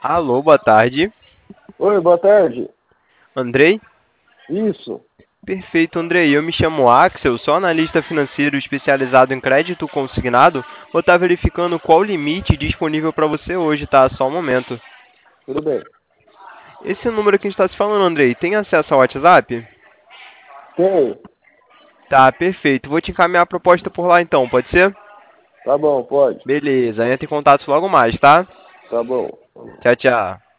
Alô, boa tarde. Oi, boa tarde. Andrei? Isso. Perfeito, Andrei. Eu me chamo Axel, sou analista financeiro especializado em crédito consignado. Vou estar verificando qual o limite disponível para você hoje, tá? Só um momento. Tudo bem. Esse número que a gente está se falando, Andrei, tem acesso ao WhatsApp? Tem. Tá, perfeito. Vou te encaminhar a proposta por lá então, pode ser? Tá bom, pode. Beleza, entra em contato logo mais, tá? Tá bom. Tchau, tchau.